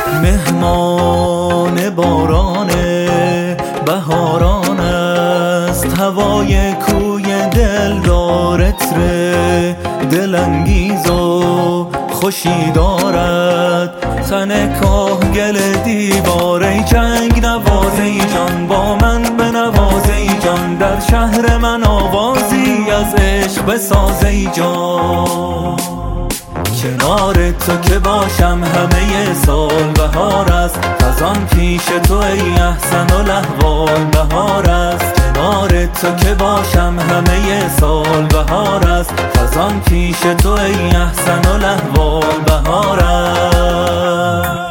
مهمان باران بهاران است، هوای کوی دل دارت دلانگیز و خوشی دارد. تن کاهگل دیواره جنگ نوازه جان، با من به نوازه جان، در شهر من آوازی از عشق بسازه جان. کنار تو که باشم همه سال بهار است، خزان پیش تو ای احسن الاحوال بهار است. کنار تو که باشم همه سال بهار است، خزان پیش تو ای احسن الاحوال بهار است.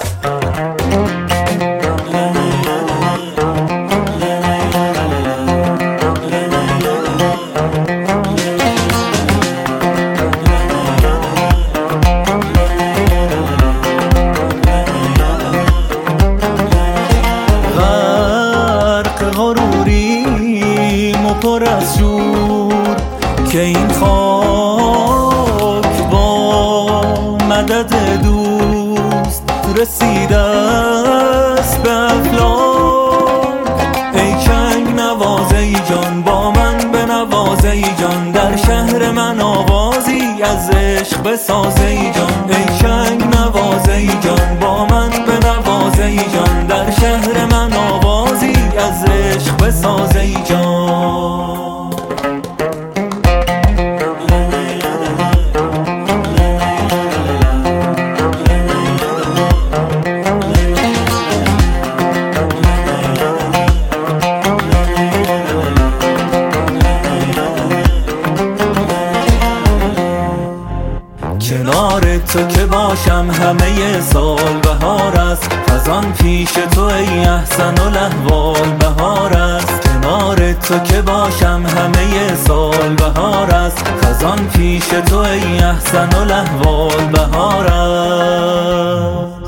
غروریم و پر از شور که این خاک با مدد دوست رسیده است به افلاک. ای چنگ نوازه جان، با من به نوازه جان، در شهر من آوازی از عشق بسازه جان. ای چنگ نوازه جان، با من به نوازه جان، در شهر من آوازی از عشق بسازه جان. کنار تو که باشم همه سال بهار است، خزان پیش تو ای احسن الاحوال بهار است. کنار تو که باشم همه سال بهار است، خزان پیش تو ای احسن الاحوال بهار است.